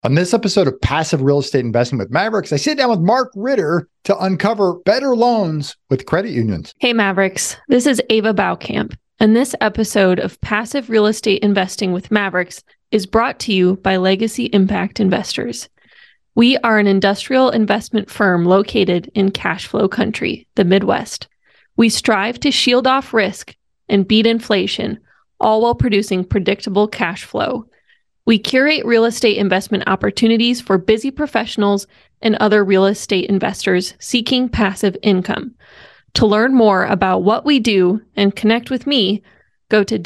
On this episode of Passive Real Estate Investing with Mavericks, I sit down with Mark Ritter to uncover better loans with credit unions. Hey Mavericks, this is Ava Baukamp, and this episode of Passive Real Estate Investing with Mavericks is brought to you by Legacy Impact Investors. We are an industrial investment firm located in cash flow country, the Midwest. We strive to shield off risk and beat inflation, all while producing predictable cash flow. We curate real estate investment opportunities for busy professionals and other real estate investors seeking passive income. To learn more about what we do and connect with me, go to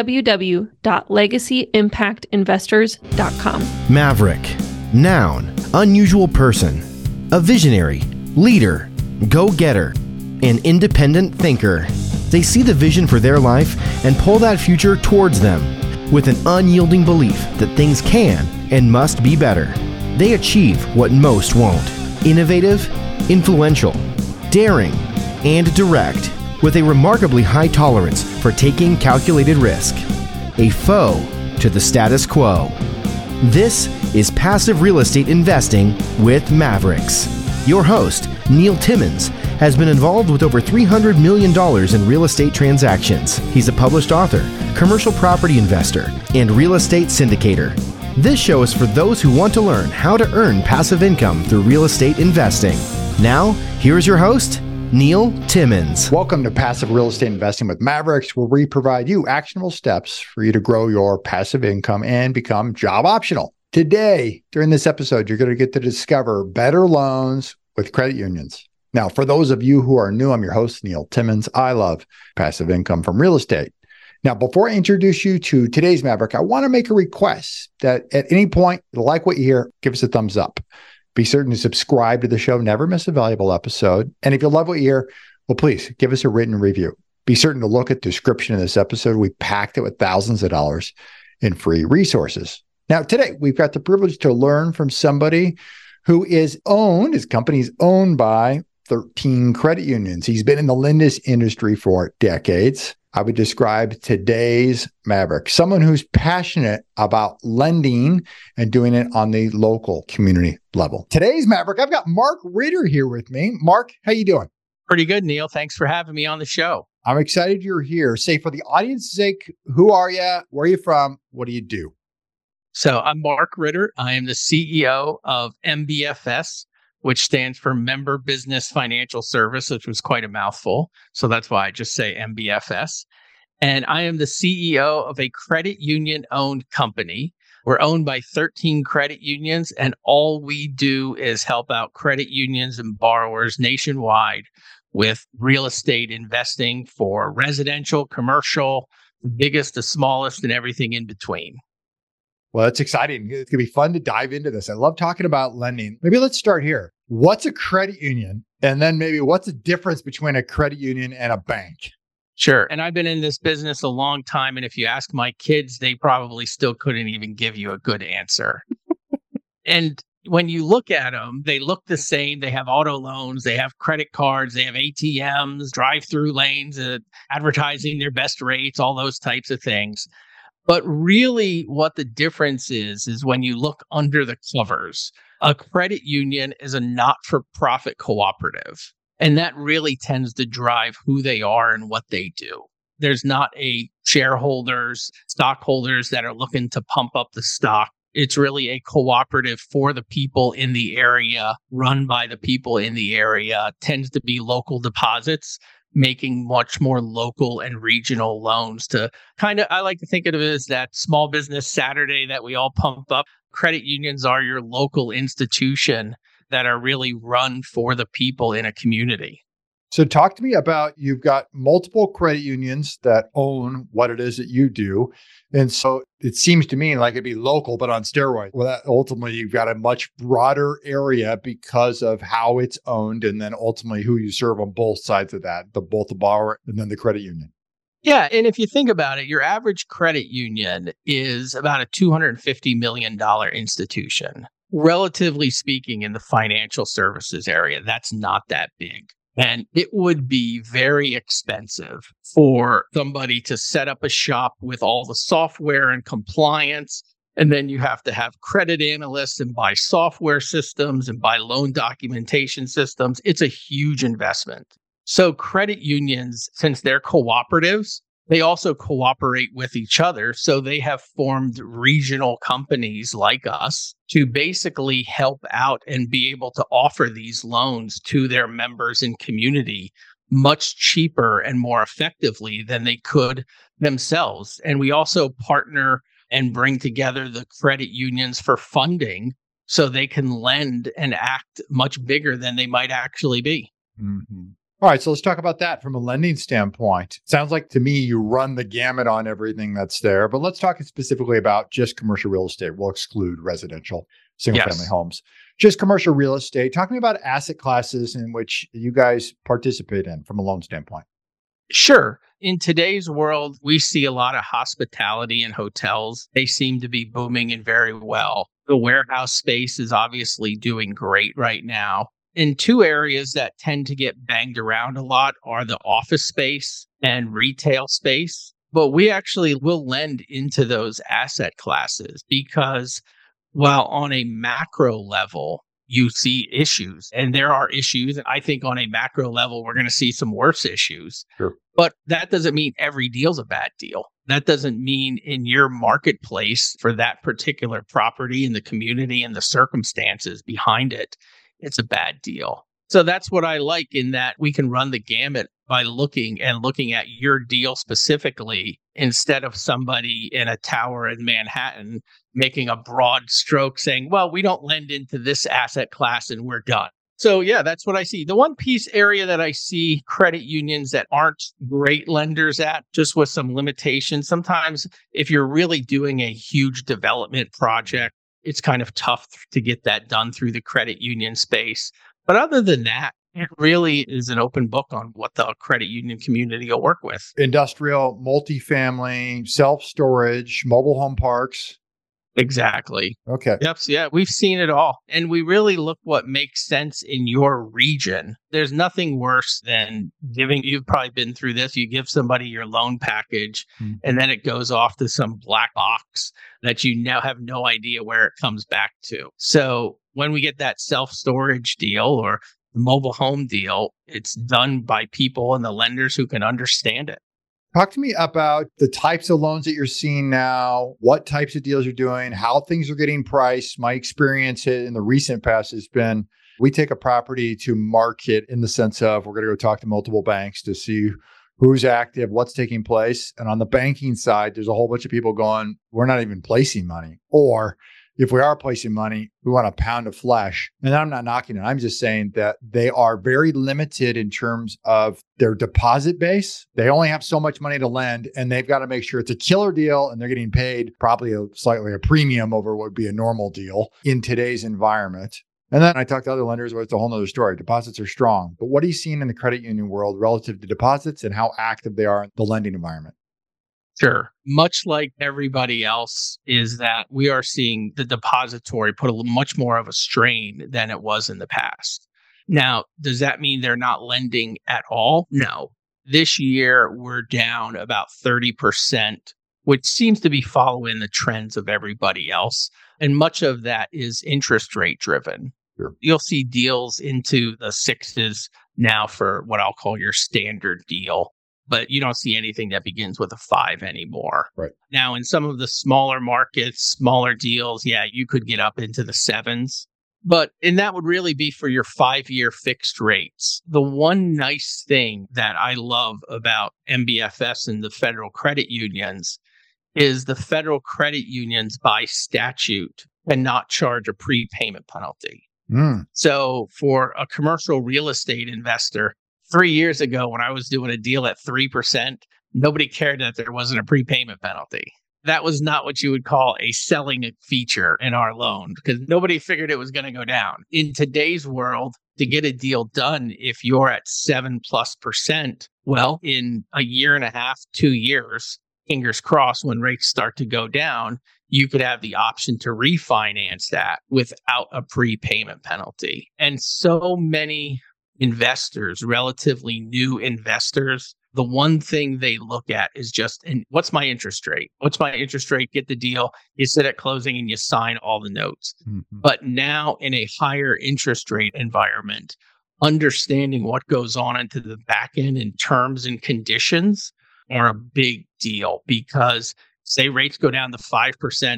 www.legacyimpactinvestors.com. Maverick, noun, unusual person, a visionary, leader, go-getter, an independent thinker. They see the vision for their life and pull that future towards them with an unyielding belief that things can and must be better. They achieve what most won't. Innovative, influential, daring, and direct, with a remarkably high tolerance for taking calculated risk. A foe to the status quo. This is Passive Real Estate Investing with Mavericks. Your host, Neil Timmons, has been involved with over $300 million in real estate transactions. He's a published author, commercial property investor, and real estate syndicator. This show is for those who want to learn how to earn passive income through real estate investing. Now, here's your host, Neil Timmons. Welcome to Passive Real Estate Investing with Mavericks, where we provide you actionable steps for you to grow your passive income and become job optional. Today, during this episode, you're going to get to discover better loans with credit unions. Now, for those of you who are new, I'm your host, Neil Timmons. I love passive income from real estate. Now, before I introduce you to today's Maverick, I want to make a request that at any point, if you like what you hear, give us a thumbs up. Be certain to subscribe to the show, never miss a valuable episode. And if you love what you hear, well, please give us a written review. Be certain to look at the description of this episode. We packed it with thousands of dollars in free resources. Now, today, we've got the privilege to learn from somebody who his company is owned by 13 credit unions. He's been in the lending industry for decades. I would describe today's Maverick, someone who's passionate about lending and doing it on the local community level. Today's Maverick, I've got Mark Ritter here with me. Mark, how you doing? Pretty good, Neil. Thanks for having me on the show. I'm excited you're here. Say, for the audience's sake, who are you? Where are you from? What do you do? So I'm Mark Ritter. I am the CEO of MBFS, which stands for Member Business Financial Service, which was quite a mouthful. So that's why I just say MBFS. And I am the CEO of a credit union-owned company. We're owned by 13 credit unions, and all we do is help out credit unions and borrowers nationwide with real estate investing for residential, commercial, the biggest, the smallest, and everything in between. Well, that's exciting. It's going to be fun to dive into this. I love talking about lending. Maybe let's start here. What's a credit union? And then maybe what's the difference between a credit union and a bank? Sure. And I've been in this business a long time. And if you ask my kids, they probably still couldn't even give you a good answer. And when you look at them, they look the same. They have auto loans, they have credit cards, they have ATMs, drive-through lanes, advertising their best rates, all those types of things. But really what the difference is when you look under the covers. A credit union is a not-for-profit cooperative, and that really tends to drive who they are and what they do. There's not a shareholders, stockholders that are looking to pump up the stock. It's really a cooperative for the people in the area, run by the people in the area, tends to be local deposits, making much more local and regional loans to I like to think of it as that small business Saturday that we all pump up. Credit unions are your local institution that are really run for the people in a community. So talk to me about, you've got multiple credit unions that own what it is that you do. And so it seems to me like it'd be local, but on steroids. Well, that ultimately you've got a much broader area because of how it's owned and then ultimately who you serve on both sides of that, both the borrower and then the credit union. Yeah. And if you think about it, your average credit union is about a $250 million institution. Relatively speaking, in the financial services area, that's not that big. And it would be very expensive for somebody to set up a shop with all the software and compliance And then you have to have credit analysts and buy software systems and buy loan documentation systems. It's a huge investment. So credit unions, since they're cooperatives, they also cooperate with each other. So they have formed regional companies like us to basically help out and be able to offer these loans to their members and community much cheaper and more effectively than they could themselves. And we also partner and bring together the credit unions for funding so they can lend and act much bigger than they might actually be. Mm-hmm. All right, so let's talk about that from a lending standpoint. Sounds like to me you run the gamut on everything that's there, but let's talk specifically about just commercial real estate. We'll exclude residential, single-family homes. Just commercial real estate. Talk to me about asset classes in which you guys participate in from a loan standpoint. Sure. In today's world, we see a lot of hospitality and hotels. They seem to be booming and very well. The warehouse space is obviously doing great right now. In two areas that tend to get banged around a lot are the office space and retail space. But we actually will lend into those asset classes because while on a macro level, you see issues and there are issues. And I think on a macro level, we're going to see some worse issues. Sure. But that doesn't mean every deal's a bad deal. That doesn't mean in your marketplace for that particular property and the community and the circumstances behind it, it's a bad deal. So that's what I like in that we can run the gamut by looking at your deal specifically instead of somebody in a tower in Manhattan making a broad stroke saying, well, we don't lend into this asset class and we're done. So yeah, that's what I see. The one piece area that I see credit unions that aren't great lenders at, just with some limitations. Sometimes if you're really doing a huge development project, it's kind of tough to get that done through the credit union space. But other than that, it really is an open book on what the credit union community will work with. Industrial, multifamily, self-storage, mobile home parks. Exactly. Okay. Yep. So yeah, we've seen it all. And we really look what makes sense in your region. There's nothing worse than you've probably been through this. You give somebody your loan package and then it goes off to some black box that you now have no idea where it comes back to. So when we get that self-storage deal or mobile home deal, it's done by people and the lenders who can understand it. Talk to me about the types of loans that you're seeing now, what types of deals you're doing, how things are getting priced. My experience in the recent past has been we take a property to market in the sense of we're going to go talk to multiple banks to see who's active, what's taking place. And on the banking side, there's a whole bunch of people going, we're not even placing money. Or if we are placing money, we want a pound of flesh. And I'm not knocking it. I'm just saying that they are very limited in terms of their deposit base. They only have so much money to lend, and they've got to make sure it's a killer deal and they're getting paid probably slightly a premium over what would be a normal deal in today's environment. And then I talk to other lenders where it's a whole nother story. Deposits are strong. But what are you seeing in the credit union world relative to deposits and how active they are in the lending environment? Sure. Much like everybody else is that we are seeing the depository put much more of a strain than it was in the past. Now, does that mean they're not lending at all? No. This year, we're down about 30%, which seems to be following the trends of everybody else. And much of that is interest rate driven. Sure. You'll see deals into the sixes now for what I'll call your standard deal. But you don't see anything that begins with a 5 anymore. Right. Now, in some of the smaller markets, smaller deals, yeah, you could get up into the 7s. And that would really be for your 5-year fixed rates. The one nice thing that I love about MBFS and the federal credit unions is the federal credit unions by statute cannot charge a prepayment penalty. So for a commercial real estate investor, 3 years ago, when I was doing a deal at 3%, nobody cared that there wasn't a prepayment penalty. That was not what you would call a selling feature in our loan because nobody figured it was going to go down. In today's world, to get a deal done, if you're at 7+%, well, in a year and a half, 2 years, fingers crossed, when rates start to go down, you could have the option to refinance that without a prepayment penalty. And so many investors, relatively new investors, the one thing they look at is just, and what's my interest rate? What's my interest rate? Get the deal. You sit at closing and you sign all the notes. Mm-hmm. But now in a higher interest rate environment, understanding what goes on into the back end in terms and conditions are a big deal, because say rates go down to 5%,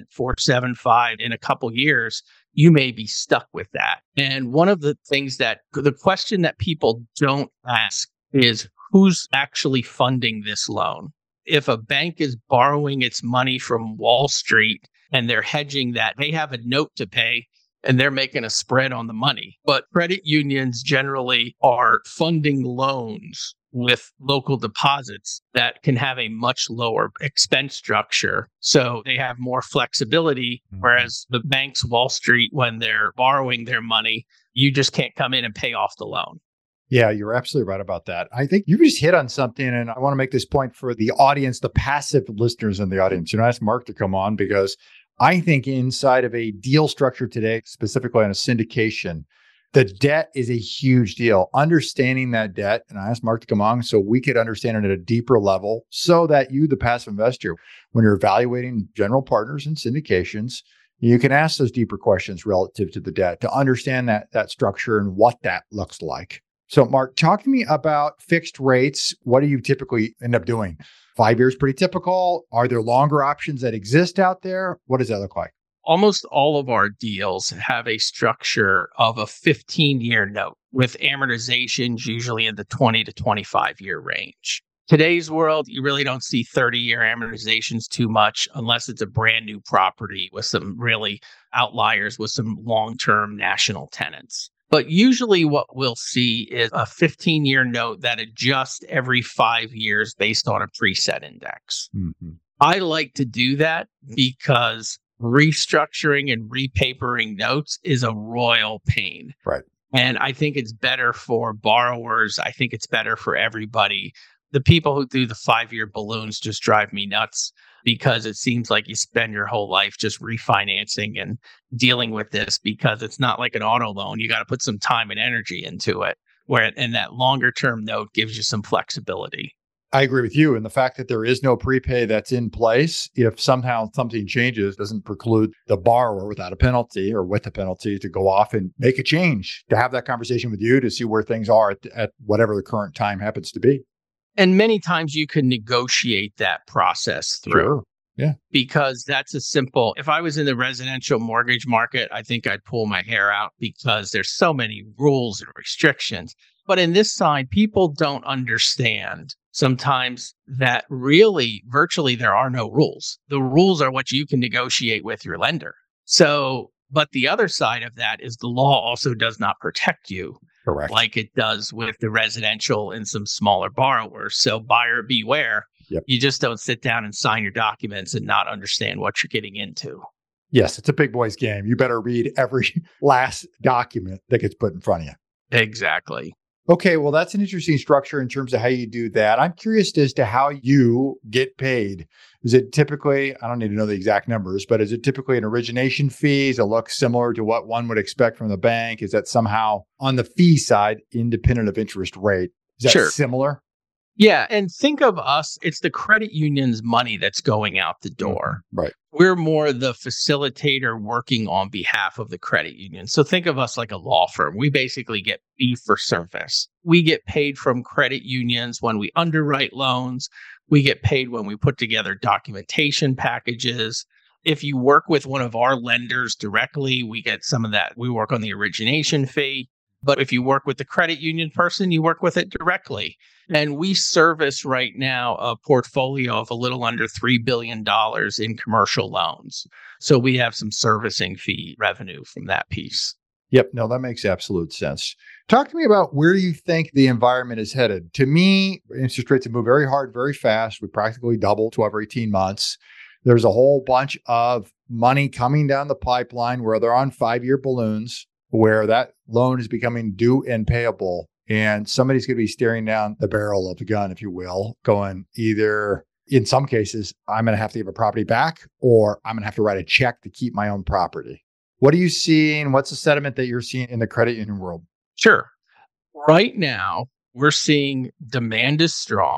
4.75 in a couple years, you may be stuck with that. And one of the things that the question that people don't ask is, who's actually funding this loan? If a bank is borrowing its money from Wall Street and they're hedging that, they have a note to pay and they're making a spread on the money. But credit unions generally are funding loans with local deposits that can have a much lower expense structure. So they have more flexibility, whereas the banks, Wall Street, when they're borrowing their money, you just can't come in and pay off the loan. Yeah, you're absolutely right about that. I think you just hit on something, and I want to make this point for the audience, the passive listeners in the audience. I asked Mark to come on because I think inside of a deal structure today, specifically on a syndication, the debt is a huge deal. Understanding that debt, and I asked Mark to come on so we could understand it at a deeper level so that you, the passive investor, when you're evaluating general partners and syndications, you can ask those deeper questions relative to the debt to understand that structure and what that looks like. So Mark, talk to me about fixed rates. What do you typically end up doing? 5 years, pretty typical. Are there longer options that exist out there? What does that look like? Almost all of our deals have a structure of a 15-year note with amortizations usually in the 20 to 25-year range. Today's world, you really don't see 30-year amortizations too much unless it's a brand new property with some really outliers with some long-term national tenants. But usually what we'll see is a 15-year note that adjusts every 5 years based on a preset index. Mm-hmm. I like to do that because restructuring and repapering notes is a royal pain. Right. And I think it's better for borrowers. I think it's better for everybody. The people who do the 5-year balloons just drive me nuts because it seems like you spend your whole life just refinancing and dealing with this, because it's not like an auto loan. You got to put some time and energy into it, and that longer term note gives you some flexibility. I agree with you. And the fact that there is no prepay that's in place, if somehow something changes, doesn't preclude the borrower without a penalty or with a penalty to go off and make a change, to have that conversation with you to see where things are at whatever the current time happens to be. And many times you can negotiate that process through. Sure. Yeah. Because that's a simple, if I was in the residential mortgage market, I think I'd pull my hair out because there's so many rules and restrictions. But in this side, people don't understand sometimes that really, virtually, there are no rules. The rules are what you can negotiate with your lender. So, but the other side of that is the law also does not protect you. Correct. Like it does with the residential and some smaller borrowers. So buyer beware. Yep. You just don't sit down and sign your documents and not understand what you're getting into. Yes, it's a big boys game. You better read every last document that gets put in front of you. Exactly. Okay, well, that's an interesting structure in terms of how you do that. I'm curious as to how you get paid. Is it typically, I don't need to know the exact numbers, but is it typically an origination fee? Does it look similar to what one would expect from the bank? Is that somehow on the fee side, independent of interest rate? Is that Sure. similar? Yeah. And think of us, it's the credit union's money that's going out the door. Right. We're more the facilitator working on behalf of the credit union. So think of us like a law firm. We basically get fee for service. We get paid from credit unions when we underwrite loans. We get paid when we put together documentation packages. If you work with one of our lenders directly, we get some of that. We work on the origination fee. But if you work with the credit union person, you work with it directly. And we service right now a portfolio of a little under $3 billion in commercial loans. So we have some servicing fee revenue from that piece. Yep. No, that makes absolute sense. Talk to me about where you think the environment is headed. To me, interest rates have moved very hard, very fast. We practically double 12 or 18 months. There's a whole bunch of money coming down the pipeline where they're on 5-year balloons, where that loan is becoming due and payable. And somebody's going to be staring down the barrel of the gun, if you will, going either, in some cases, I'm going to have to give a property back, or I'm going to have to write a check to keep my own property. What are you seeing? What's the sentiment that you're seeing in the credit union world? Sure. Right now, we're seeing demand is strong.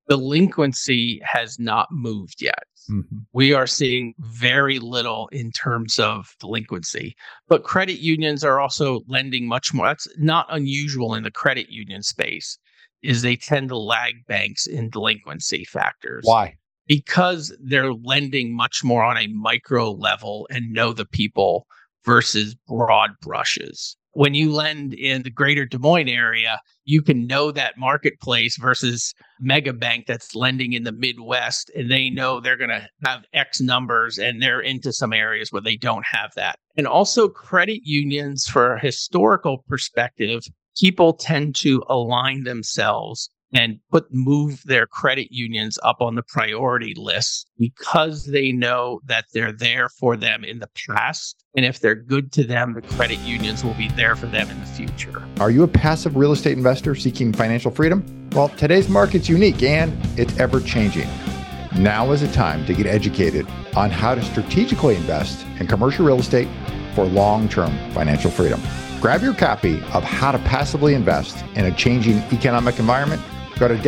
Delinquency has not moved yet. Mm-hmm. We are seeing very little in terms of delinquency, but credit unions are also lending much more. That's not unusual in the credit union space, is they tend to lag banks in delinquency factors. Why? Because they're lending much more on a micro level and know the people versus broad brushes. When you lend in the greater Des Moines area, you can know that marketplace versus mega bank that's lending in the Midwest, and they know they're going to have X numbers and they're into some areas where they don't have that. And also credit unions, for a historical perspective, people tend to align themselves and move their credit unions up on the priority list because they know that they're there for them in the past. And if they're good to them, the credit unions will be there for them in the future. Are you a passive real estate investor seeking financial freedom? Well, today's market's unique and it's ever changing. Now is the time to get educated on how to strategically invest in commercial real estate for long-term financial freedom. Grab your copy of How to Passively Invest in a Changing Economic Environment. Go to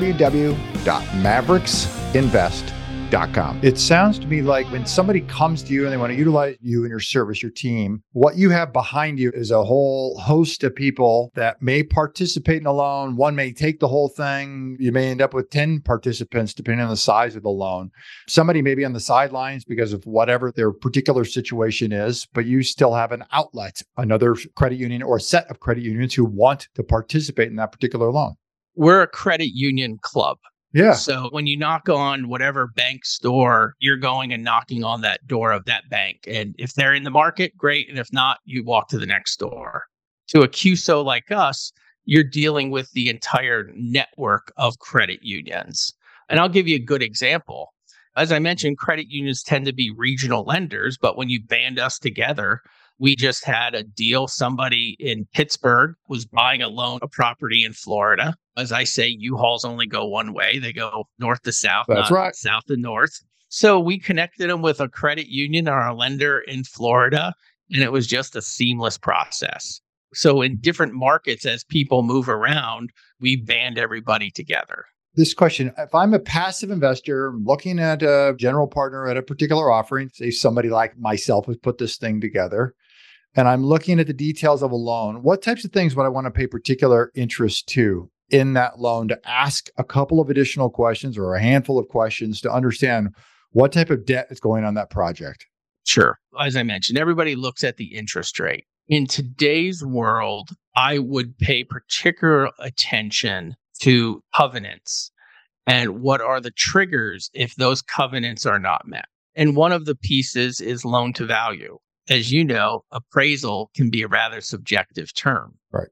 www.maverixinvest.com. It sounds to me like when somebody comes to you and they want to utilize you and your service, your team, what you have behind you is a whole host of people that may participate in a loan. One may take the whole thing. You may end up with 10 participants, depending on the size of the loan. Somebody may be on the sidelines because of whatever their particular situation is, but you still have an outlet, another credit union or a set of credit unions who want to participate in that particular loan. We're a credit union club. Yeah. So when you knock on whatever bank's door, you're going and knocking on that door of that bank. And if they're in the market, great. And if not, you walk to the next door. To a QSO like us, you're dealing with the entire network of credit unions. And I'll give you a good example. As I mentioned, credit unions tend to be regional lenders, but when you band us together, we just had a deal. Somebody in Pittsburgh was buying a property in Florida. As I say, U-Hauls only go one way. They go north to south, That's not right. south to north. So we connected them with a credit union or a lender in Florida, and it was just a seamless process. So in different markets, as people move around, we band everybody together. This question, if I'm a passive investor looking at a general partner at a particular offering, say somebody like myself has put this thing together, and I'm looking at the details of a loan, what types of things would I want to pay particular interest to in that loan to ask a couple of additional questions or a handful of questions to understand what type of debt is going on that project? Sure. As I mentioned, everybody looks at the interest rate. In today's world, I would pay particular attention to covenants and what are the triggers if those covenants are not met. And one of the pieces is loan to value. As you know, appraisal can be a rather subjective term. Right.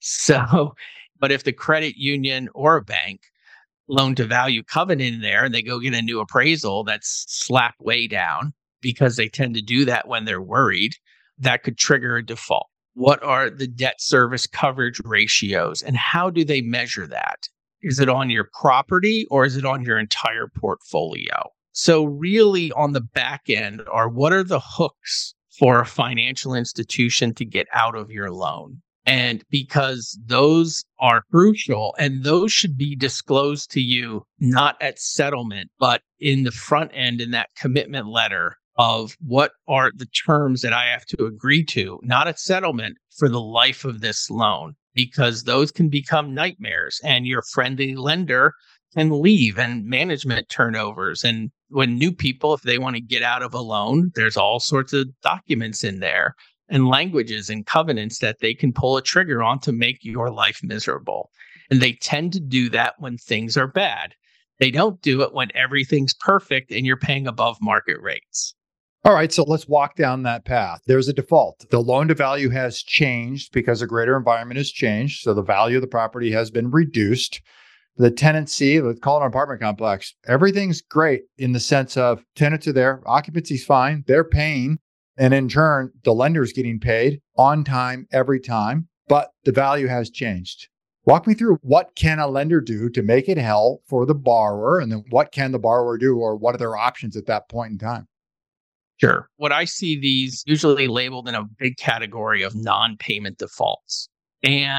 So, but if the credit union or a bank loan to value covenant in there and they go get a new appraisal that's slapped way down because they tend to do that when they're worried, that could trigger a default. What are the debt service coverage ratios and how do they measure that? Is it on your property or is it on your entire portfolio? So really on the back end are what are the hooks for a financial institution to get out of your loan? And because those are crucial and those should be disclosed to you, not at settlement, but in the front end in that commitment letter of what are the terms that I have to agree to, not at settlement for the life of this loan, because those can become nightmares and your friendly lender can leave and management turnovers. And when new people, if they want to get out of a loan, there's all sorts of documents in there and languages and covenants that they can pull a trigger on to make your life miserable. And they tend to do that when things are bad. They don't do it when everything's perfect and you're paying above market rates. All right, so let's walk down that path. There's a default. The loan to value has changed because the greater environment has changed. So the value of the property has been reduced. The tenancy, let's call it an apartment complex, everything's great in the sense of tenants are there, occupancy's fine, they're paying. And in turn, the lender's getting paid on time, every time, but the value has changed. Walk me through what can a lender do to make it hell for the borrower? And then what can the borrower do or what are their options at that point in time? Sure. What I see these usually labeled in a big category of non-payment defaults. And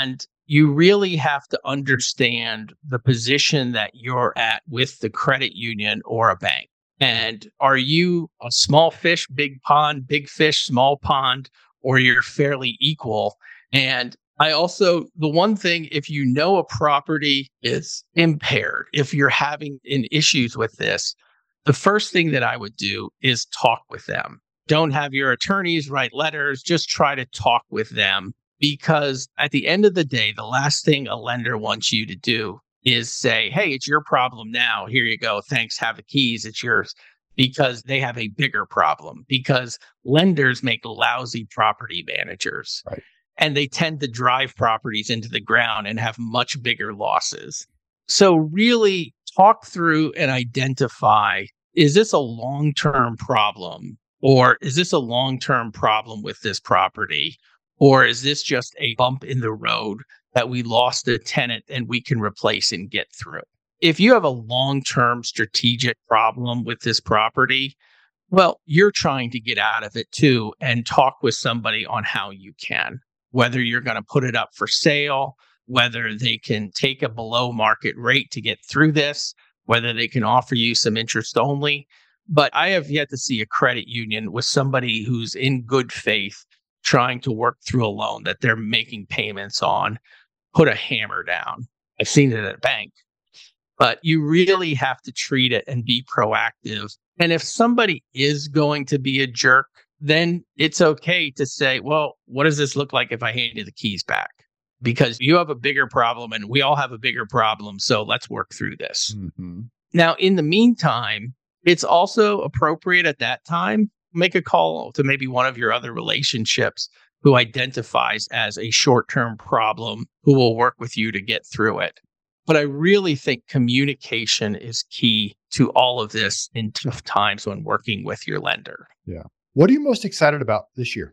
you really have to understand the position that you're at with the credit union or a bank. And are you a small fish, big pond, big fish, small pond, or you're fairly equal? And I also, the one thing, if you know a property is impaired, if you're having issues with this, the first thing that I would do is talk with them. Don't have your attorneys write letters, just try to talk with them. Because at the end of the day, the last thing a lender wants you to do is say, hey, it's your problem now. Here you go. Thanks. Have the keys. It's yours. Because they have a bigger problem. Because lenders make lousy property managers. Right. And they tend to drive properties into the ground and have much bigger losses. So really talk through and identify, is this a long-term problem? Or is this a long-term problem with this property? Or is this just a bump in the road that we lost a tenant and we can replace and get through? If you have a long-term strategic problem with this property, well, you're trying to get out of it too and talk with somebody on how you can, whether you're going to put it up for sale, whether they can take a below market rate to get through this, whether they can offer you some interest only. But I have yet to see a credit union with somebody who's in good faith trying to work through a loan that they're making payments on, put a hammer down. I've seen it at a bank. But you really have to treat it and be proactive. And if somebody is going to be a jerk, then it's okay to say, well, what does this look like if I hand you the keys back? Because you have a bigger problem and we all have a bigger problem. So let's work through this. Mm-hmm. Now, in the meantime, it's also appropriate at that time, make a call to maybe one of your other relationships who identifies as a short-term problem, who will work with you to get through it. But I really think communication is key to all of this in tough times when working with your lender. Yeah. What are you most excited about this year?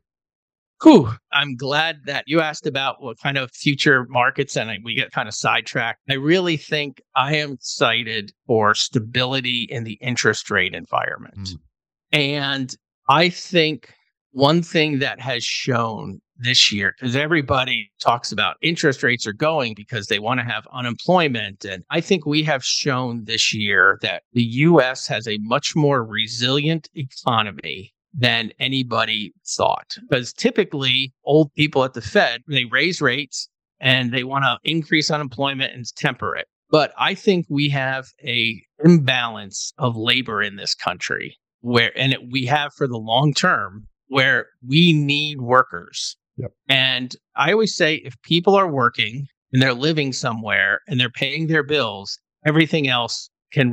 I'm glad that you asked about what kind of future markets, and we get kind of sidetracked. I really think I am excited for stability in the interest rate environment. And I think one thing that has shown this year, because everybody talks about interest rates are going because they want to have unemployment. And I think we have shown this year that the U.S. has a much more resilient economy than anybody thought. Because typically old people at the Fed, they raise rates and they want to increase unemployment and temper it. But I think we have a imbalance of labor in this country we have for the long term, where we need workers. Yep. And I always say, if people are working and they're living somewhere and they're paying their bills, everything else will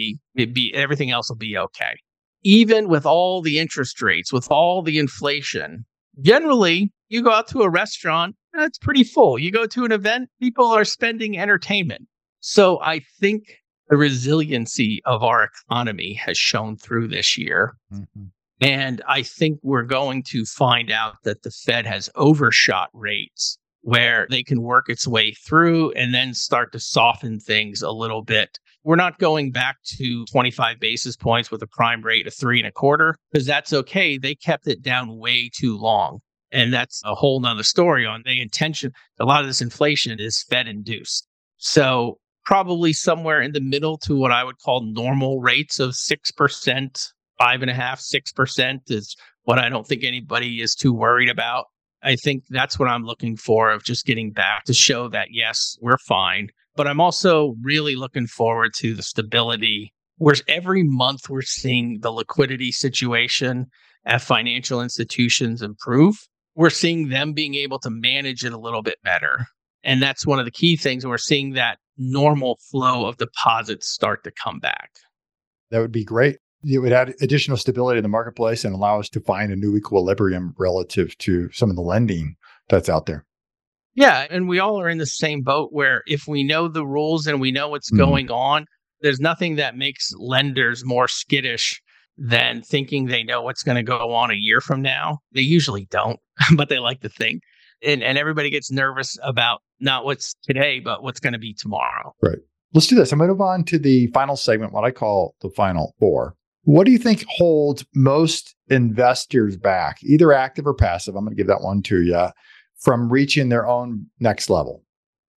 be okay. Even with all the interest rates, with all the inflation, generally you go out to a restaurant, it's pretty full. You go to an event, people are spending entertainment. So I think the resiliency of our economy has shown through this year. Mm-hmm. And I think we're going to find out that the Fed has overshot rates where they can work its way through and then start to soften things a little bit. We're not going back to 25 basis points with a prime rate of 3.25, because that's okay. They kept it down way too long. And that's a whole nother story on the intention. A lot of this inflation is Fed induced. So probably somewhere in the middle to what I would call normal rates of 6%, 5.5%, 6% is what I don't think anybody is too worried about. I think that's what I'm looking for, of just getting back to show that, yes, we're fine. But I'm also really looking forward to the stability, where every month we're seeing the liquidity situation at financial institutions improve. We're seeing them being able to manage it a little bit better. And that's one of the key things. And we're seeing that normal flow of deposits start to come back. That would be great. It would add additional stability in the marketplace and allow us to find a new equilibrium relative to some of the lending that's out there. Yeah. And we all are in the same boat, where if we know the rules and we know what's going on, there's nothing that makes lenders more skittish than thinking they know what's going to go on a year from now. They usually don't, but they like to think. And everybody gets nervous about not what's today, but what's going to be tomorrow. Right. Let's do this. I'm going to move on to the final segment, what I call the final four. What do you think holds most investors back, either active or passive? I'm going to give that one to you, from reaching their own next level.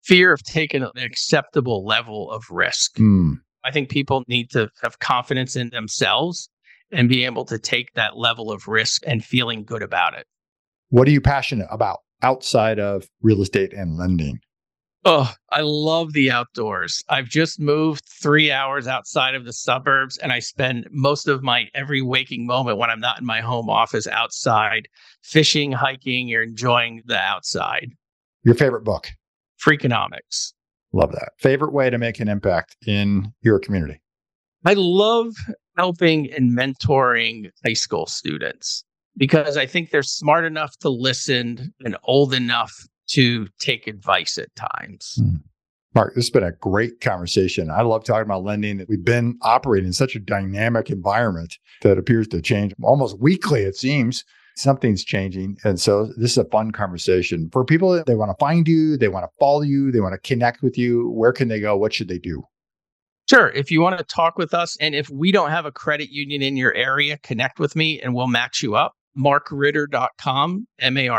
fear of taking an acceptable level of risk. I think people need to have confidence in themselves and be able to take that level of risk and feeling good about it. What are you passionate about outside of real estate and lending? Oh, I love the outdoors. I've just moved 3 hours outside of the suburbs, and I spend most of my every waking moment when I'm not in my home office outside, fishing, hiking, or enjoying the outside. Your favorite book? Freakonomics. Love that. Favorite way to make an impact in your community? I love helping and mentoring high school students because I think they're smart enough to listen and old enough to take advice at times. Mark, this has been a great conversation. I love talking about lending. We've been operating in such a dynamic environment that appears to change almost weekly, it seems. Something's changing. And so this is a fun conversation. For people that they want to find you, they want to follow you, they want to connect with you, where can they go? What should they do? Sure. If you want to talk with us, and if we don't have a credit union in your area, connect with me and we'll match you up. MarkRitter.com,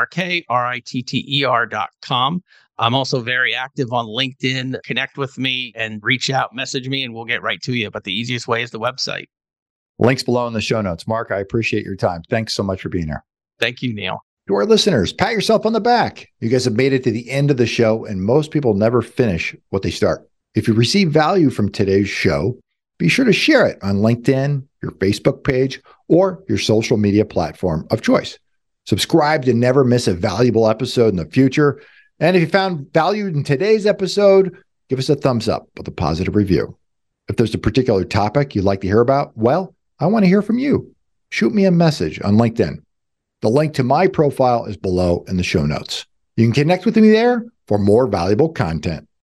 MarkRitter.com. I'm also very active on LinkedIn. Connect with me and reach out, message me, and we'll get right to you. But the easiest way is the website. Links below in the show notes. Mark, I appreciate your time. Thanks so much for being here. Thank you, Neil. To our listeners, pat yourself on the back. You guys have made it to the end of the show, and most people never finish what they start. If you receive value from today's show, be sure to share it on LinkedIn, your Facebook page, or your social media platform of choice. Subscribe to never miss a valuable episode in the future. And if you found value in today's episode, give us a thumbs up with a positive review. If there's a particular topic you'd like to hear about, well, I want to hear from you. Shoot me a message on LinkedIn. The link to my profile is below in the show notes. You can connect with me there for more valuable content.